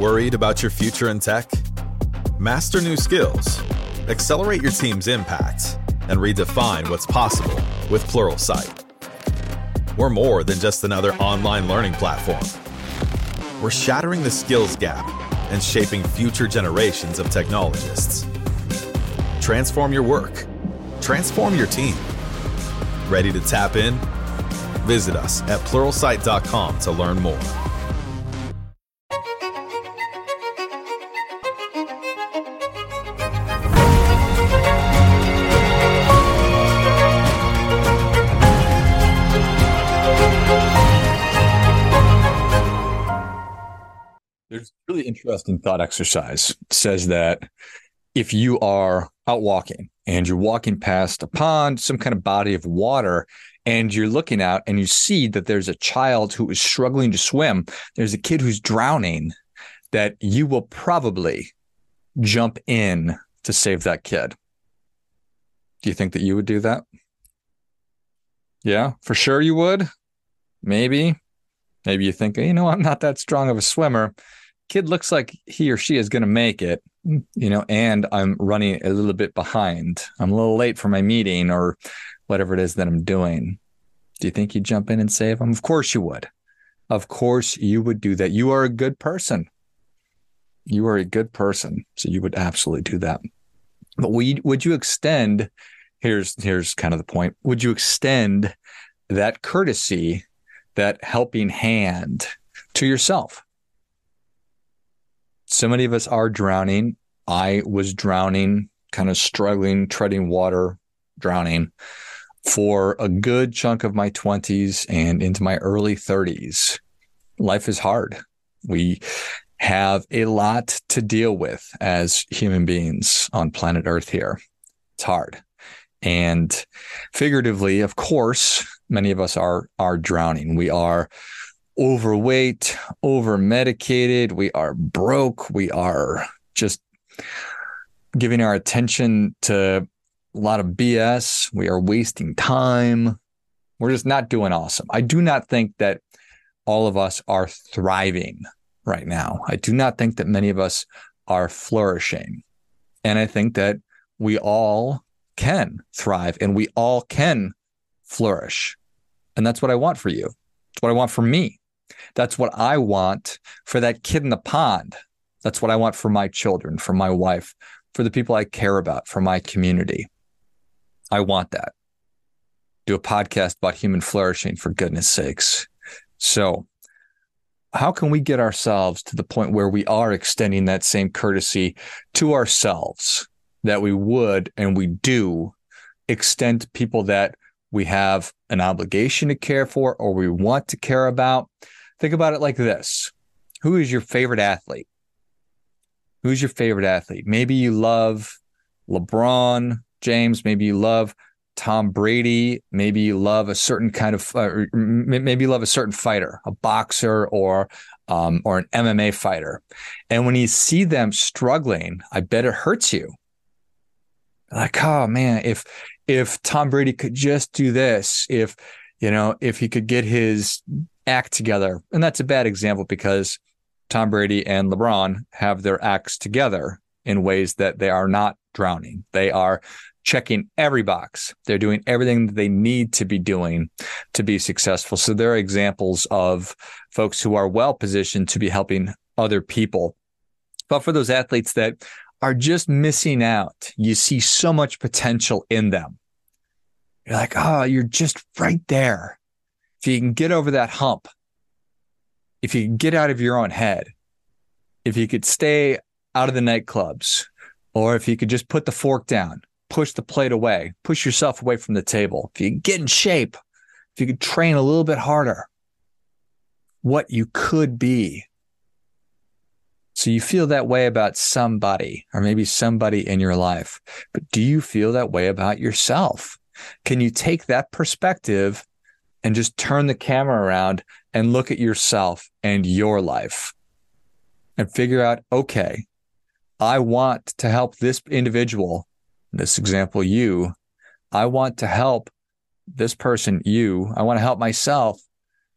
Worried about your future in tech? Master new skills, accelerate your team's impact, and redefine what's possible with Pluralsight. We're more than just another online learning platform. We're shattering the skills gap and shaping future generations of technologists. Transform your work. Transform your team. Ready to tap in? Visit us at pluralsight.com to learn more. There's a really interesting thought exercise. It says that if you are out walking and you're walking past a pond, some kind of body of water, and you're looking out and you see that there's a child who is struggling to swim, there's a kid who's drowning, that you will probably jump in to save that kid. Do you think that you would do that? Yeah, for sure you would. Maybe you think, I'm not that strong of a swimmer. Kid looks like he or she is going to make it, and I'm running a little bit behind. I'm a little late for my meeting or whatever it is that I'm doing. Do you think you'd jump in and save them? Of course you would. Of course you would do that. You are a good person. You are a good person. So you would absolutely do that. But would you extend, here's kind of the point. Would you extend that courtesy, that helping hand to yourself? So many of us are drowning. I was drowning, kind of struggling, treading water, drowning for a good chunk of my 20s and into my early 30s. Life is hard. We have a lot to deal with as human beings on planet Earth here. It's hard. And figuratively, of course, many of us are drowning. We are overweight, over-medicated, we are broke, we are just giving our attention to a lot of BS, we are wasting time, we're just not doing awesome. I do not think that all of us are thriving right now. I do not think that many of us are flourishing. And I think that we all can thrive and we all can flourish. And that's what I want for you. It's what I want for me. That's what I want for that kid in the pond. That's what I want for my children, for my wife, for the people I care about, for my community. I want that. Do a podcast about human flourishing, for goodness sakes. So how can we get ourselves to the point where we are extending that same courtesy to ourselves that we would and we do extend to people that we have an obligation to care for or we want to care about? Think about it like this. Who is your favorite athlete? Who's your favorite athlete? Maybe you love LeBron James. Maybe you love Tom Brady. Maybe you love a certain kind of, maybe you love a certain fighter, a boxer or an MMA fighter. And when you see them struggling, I bet it hurts you. Like, oh man, if Tom Brady could just do this, if he could get his act together. And that's a bad example because Tom Brady and LeBron have their acts together in ways that they are not drowning. They are checking every box. They're doing everything that they need to be doing to be successful. So they're examples of folks who are well positioned to be helping other people. But for those athletes that are just missing out, you see so much potential in them. You're like, oh, you're just right there. If you can get over that hump, if you can get out of your own head, if you could stay out of the nightclubs, or if you could just put the fork down, push the plate away, push yourself away from the table, if you could get in shape, if you could train a little bit harder, what you could be. So you feel that way about somebody, or maybe somebody in your life, but do you feel that way about yourself? Can you take that perspective and just turn the camera around and look at yourself and your life and figure out, okay, I want to help this individual, in this example, you. I want to help this person, you. I want to help myself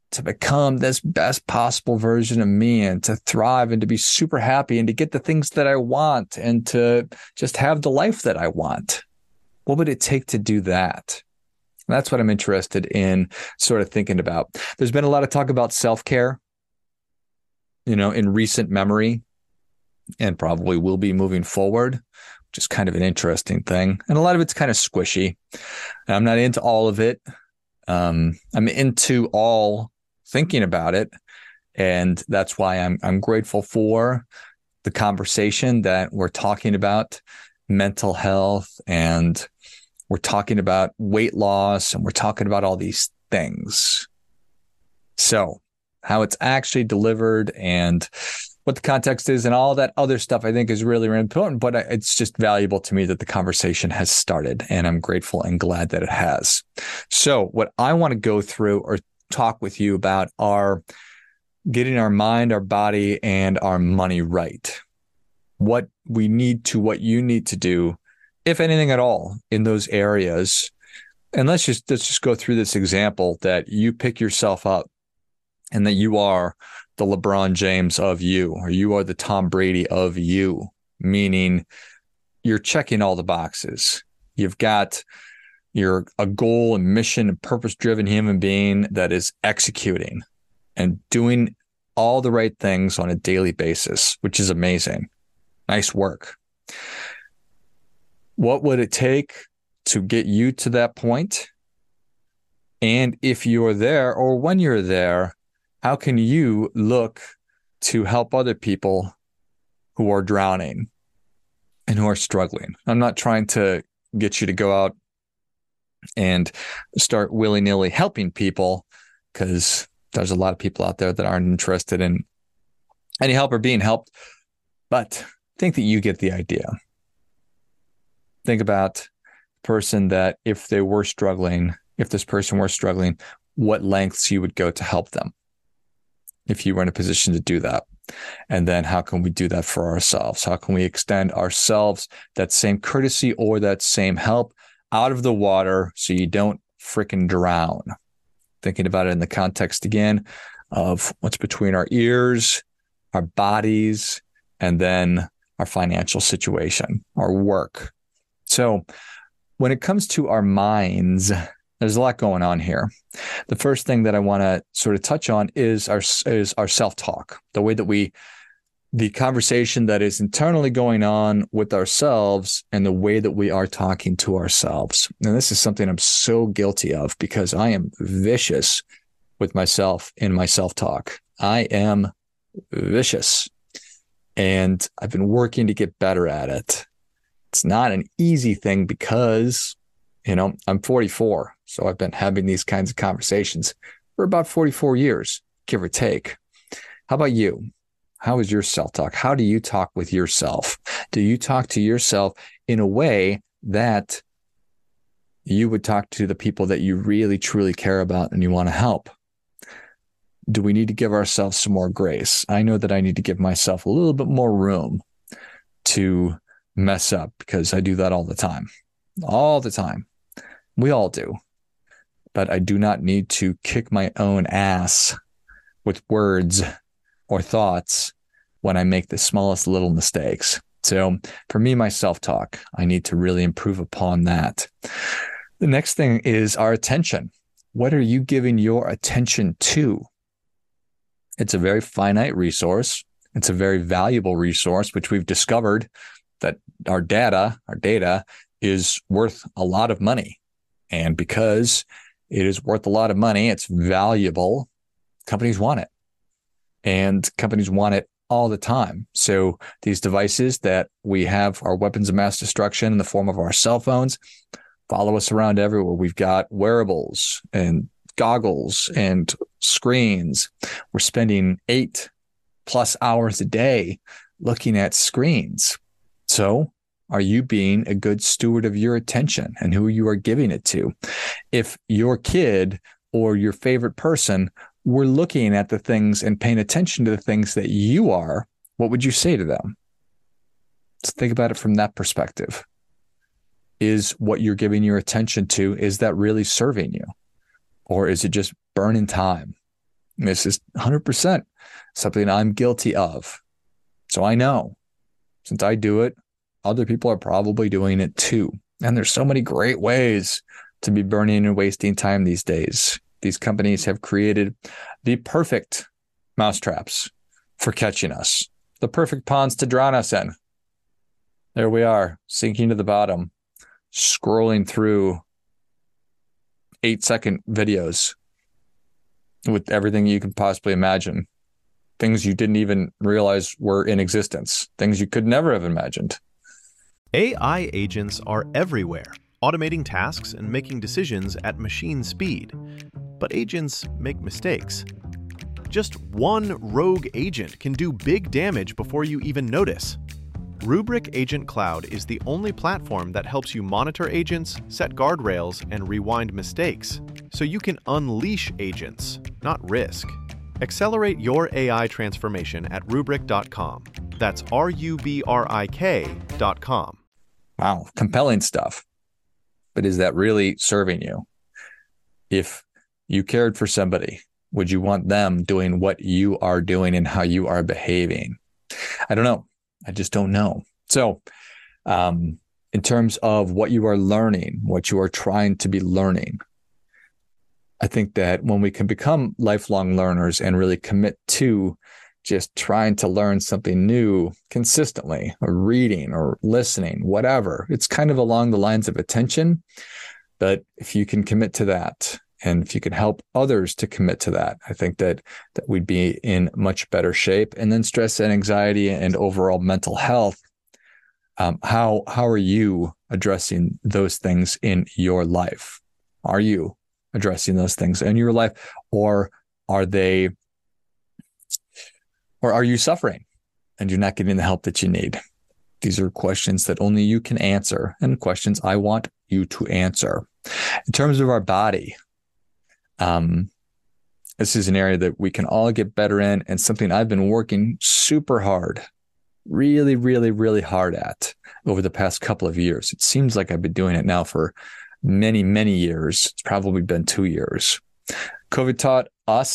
to become this best possible version of me and to thrive and to be super happy and to get the things that I want and to just have the life that I want? What would it take to do that? That's what I'm interested in sort of thinking about. There's been a lot of talk about self-care, in recent memory, and probably will be moving forward, which is kind of an interesting thing. And a lot of it's kind of squishy. And I'm not into all of it. I'm into all thinking about it. And that's why I'm grateful for the conversation that we're talking about mental health, and we're talking about weight loss, and we're talking about all these things. So how it's actually delivered and what the context is and all that other stuff, I think is really, really important. But it's just valuable to me that the conversation has started, and I'm grateful and glad that it has. So what I want to go through or talk with you about are getting our mind, our body, and our money right. What you need to do, if anything at all, in those areas. And let's just go through this example that you pick yourself up and that you are the LeBron James of you, or you are the Tom Brady of you, meaning you're checking all the boxes. You're a goal and mission and purpose-driven human being that is executing and doing all the right things on a daily basis, which is amazing. Nice work. What would it take to get you to that point? And if you're there, or when you're there, how can you look to help other people who are drowning and who are struggling? I'm not trying to get you to go out and start willy-nilly helping people, because there's a lot of people out there that aren't interested in any help or being helped. But I think that you get the idea. Think about the person that if this person were struggling, what lengths you would go to help them if you were in a position to do that. And then how can we do that for ourselves? How can we extend ourselves that same courtesy or that same help out of the water so you don't freaking drown? Thinking about it in the context again of what's between our ears, our bodies, and then our financial situation, our work. So when it comes to our minds, there's a lot going on here. The first thing that I want to sort of touch on is our self-talk, the way that the conversation that is internally going on with ourselves and the way that we are talking to ourselves. And this is something I'm so guilty of because I am vicious with myself in my self-talk. I am vicious, and I've been working to get better at it. It's not an easy thing because, I'm 44. So I've been having these kinds of conversations for about 44 years, give or take. How about you? How is your self-talk? How do you talk with yourself? Do you talk to yourself in a way that you would talk to the people that you really, truly care about and you want to help? Do we need to give ourselves some more grace? I know that I need to give myself a little bit more room to mess up because I do that all the time. All the time. We all do. But I do not need to kick my own ass with words or thoughts when I make the smallest little mistakes. So for me, my self-talk, I need to really improve upon that. The next thing is our attention. What are you giving your attention to? It's a very finite resource. It's a very valuable resource, which we've discovered that our data is worth a lot of money. And because it is worth a lot of money, it's valuable, companies want it. And companies want it all the time. So these devices that we have are weapons of mass destruction in the form of our cell phones, follow us around everywhere. We've got wearables and goggles and screens. We're spending 8+ hours a day looking at screens. So are you being a good steward of your attention and who you are giving it to? If your kid or your favorite person were looking at the things and paying attention to the things that you are, what would you say to them? Let's think about it from that perspective. Is what you're giving your attention to, is that really serving you? Or is it just burning time? This is 100% something I'm guilty of. So I know since I do it, other people are probably doing it too. And there's so many great ways to be burning and wasting time these days. These companies have created the perfect mousetraps for catching us, the perfect ponds to drown us in. There we are, sinking to the bottom, scrolling through 8-second videos with everything you can possibly imagine. Things you didn't even realize were in existence. Things you could never have imagined. AI agents are everywhere, automating tasks and making decisions at machine speed. But agents make mistakes. Just one rogue agent can do big damage before you even notice. Rubrik Agent Cloud is the only platform that helps you monitor agents, set guardrails, and rewind mistakes, so you can unleash agents, not risk. Accelerate your AI transformation at Rubrik.com. That's RUBRIK.com. Wow, compelling stuff. But is that really serving you? If you cared for somebody, would you want them doing what you are doing and how you are behaving? I don't know. I just don't know. So, in terms of what you are learning, what you are trying to be learning, I think that when we can become lifelong learners and really commit to just trying to learn something new consistently, or reading or listening, whatever, it's kind of along the lines of attention. But if you can commit to that, and if you can help others to commit to that, I think that we'd be in much better shape. And then stress and anxiety and overall mental health. How are you addressing those things in your life? Are you addressing those things in your life, or are you suffering and you're not getting the help that you need? These are questions that only you can answer, and questions I want you to answer. In terms of our body, this is an area that we can all get better in, and something I've been working super hard, really, really, really hard at over the past couple of years. It seems like I've been doing it now for many, many years. It's probably been 2 years. COVID taught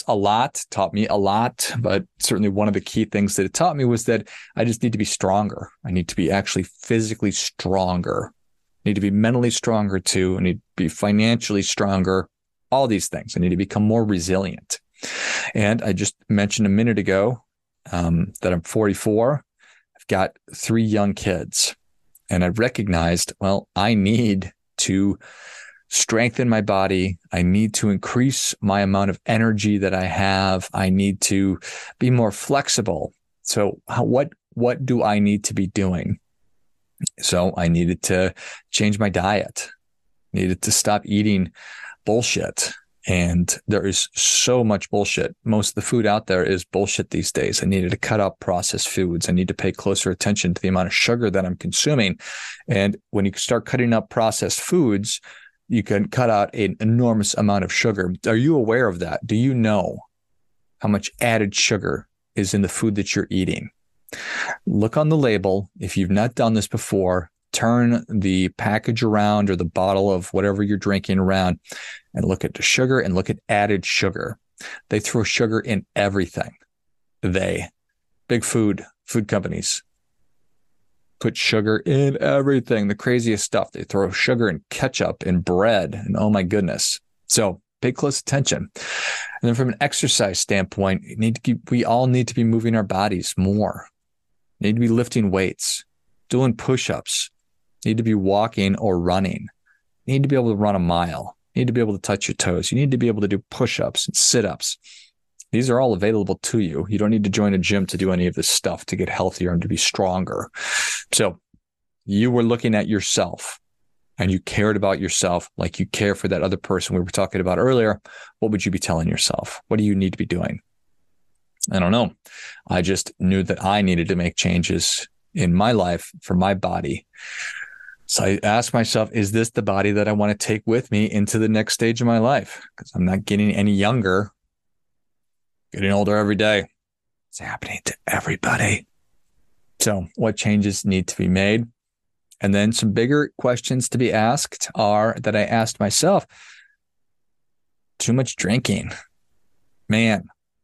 me a lot, but certainly one of the key things that it taught me was that I just need to be stronger. I need to be actually physically stronger. I need to be mentally stronger too. I need to be financially stronger. All these things. I need to become more resilient. And I just mentioned a minute ago that I'm 44. I've got 3 young kids. And I recognized, well, I need to strengthen my body. I need to increase my amount of energy that I have. I need to be more flexible. So what do I need to be doing? So I needed to change my diet, needed to stop eating bullshit. And there is so much bullshit. Most of the food out there is bullshit these days. I needed to cut out processed foods. I need to pay closer attention to the amount of sugar that I'm consuming. And when you start cutting up processed foods, you can cut out an enormous amount of sugar. Are you aware of that? Do you know how much added sugar is in the food that you're eating? Look on the label. If you've not done this before, turn the package around or the bottle of whatever you're drinking around and look at the sugar and look at added sugar. They throw sugar in everything. Big food companies put sugar in everything, the craziest stuff. They throw sugar in ketchup and bread, and oh my goodness. So pay close attention. And then from an exercise standpoint, we all need to be moving our bodies more. Need to be lifting weights, doing push-ups, need to be walking or running, need to be able to run a mile, need to be able to touch your toes. You need to be able to do push-ups and sit-ups. These are all available to you. You don't need to join a gym to do any of this stuff to get healthier and to be stronger. So you were looking at yourself and you cared about yourself like you care for that other person we were talking about earlier. What would you be telling yourself? What do you need to be doing? I don't know. I just knew that I needed to make changes in my life for my body. So I asked myself, is this the body that I want to take with me into the next stage of my life? Because I'm not getting any younger. Getting older every day. It's happening to everybody. So what changes need to be made? And then some bigger questions to be asked are that I asked myself. Too much drinking. Man,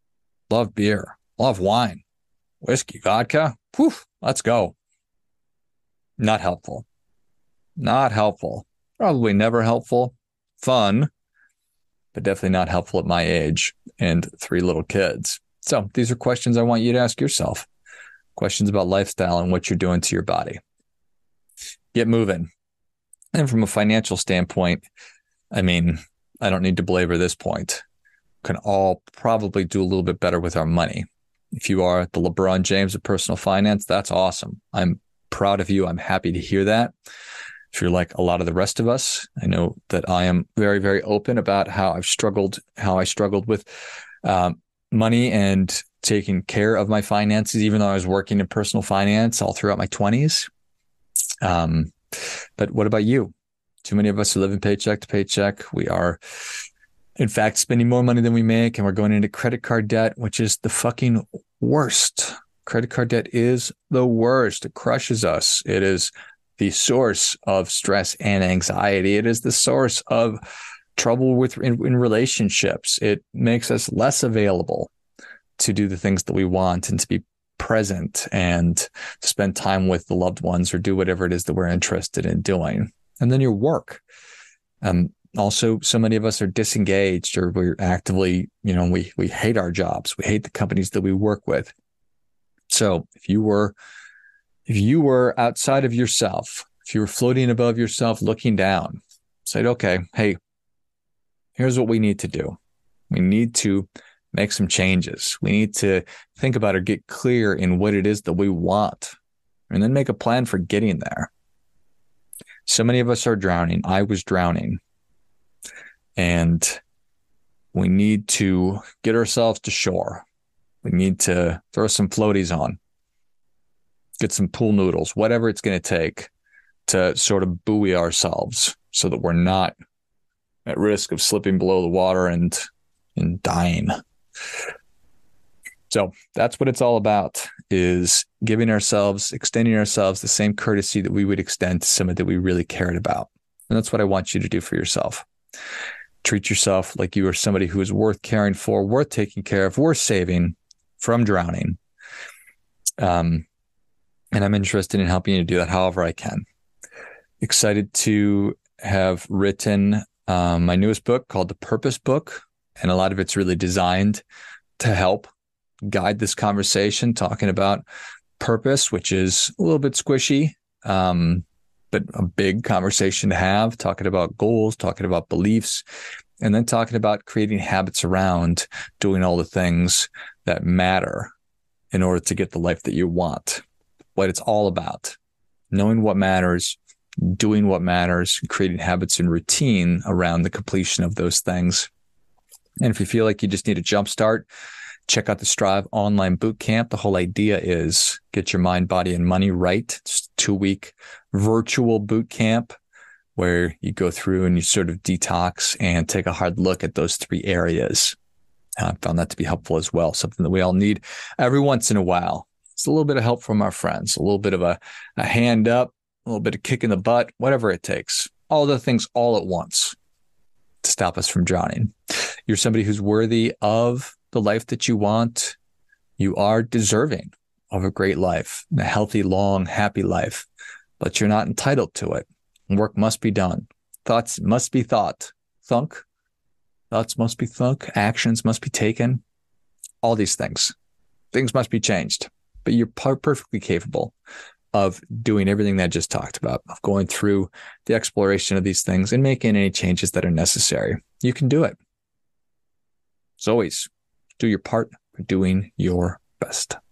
love beer, love wine, whiskey, vodka. Whew, let's go. Not helpful. Not helpful. Probably never helpful. Fun, but definitely not helpful at my age and 3 little kids. So these are questions I want you to ask yourself. Questions about lifestyle and what you're doing to your body. Get moving. And from a financial standpoint, I mean, I don't need to belabor this point. Can all probably do a little bit better with our money. If you are the LeBron James of personal finance, that's awesome. I'm proud of you. I'm happy to hear that. If you're like a lot of the rest of us, I know that I am very, very open about how I struggled with money and taking care of my finances, even though I was working in personal finance all throughout my 20s. But what about you? Too many of us are living paycheck to paycheck. We are, in fact, spending more money than we make, and we're going into credit card debt, which is the fucking worst. Credit card debt is the worst. It crushes us. It is the source of stress and anxiety. It is the source of trouble in relationships. It makes us less available to do the things that we want and to be present and to spend time with the loved ones or do whatever it is that we're interested in doing. And then your work. Also, so many of us are disengaged, or we're actively, we hate our jobs. We hate the companies that we work with. So if you were outside of yourself, if you were floating above yourself, looking down, said, okay, hey, here's what we need to do. We need to make some changes. We need to think about or get clear in what it is that we want, and then make a plan for getting there. So many of us are drowning. I was drowning. And we need to get ourselves to shore. We need to throw some floaties on, get some pool noodles, whatever it's going to take to sort of buoy ourselves so that we're not at risk of slipping below the water and dying. So that's what it's all about, is extending ourselves the same courtesy that we would extend to someone that we really cared about. And that's what I want you to do for yourself. Treat yourself like you are somebody who is worth caring for, worth taking care of, worth saving from drowning. And I'm interested in helping you to do that however I can. Excited to have written my newest book called The Purpose Book. And a lot of it's really designed to help guide this conversation, talking about purpose, which is a little bit squishy, but a big conversation to have, talking about goals, talking about beliefs, and then talking about creating habits around doing all the things that matter in order to get the life that you want. What it's all about, knowing what matters, doing what matters, creating habits and routine around the completion of those things. And if you feel like you just need a jump start, check out the Strive Online Bootcamp. The whole idea is get your mind, body, and money right. It's a 2-week virtual bootcamp where you go through and you sort of detox and take a hard look at those 3 areas. I found that to be helpful as well, something that we all need every once in a while. It's a little bit of help from our friends, a little bit of a hand up, a little bit of kick in the butt, whatever it takes. All the things all at once to stop us from drowning. You're somebody who's worthy of the life that you want. You are deserving of a great life, a healthy, long, happy life, but you're not entitled to it. Work must be done. Thoughts must be thought. Thoughts must be thunk. Actions must be taken. All these things. Things must be changed, but you're perfectly capable of doing everything that I just talked about, of going through the exploration of these things and making any changes that are necessary. You can do it. As always, do your part for doing your best.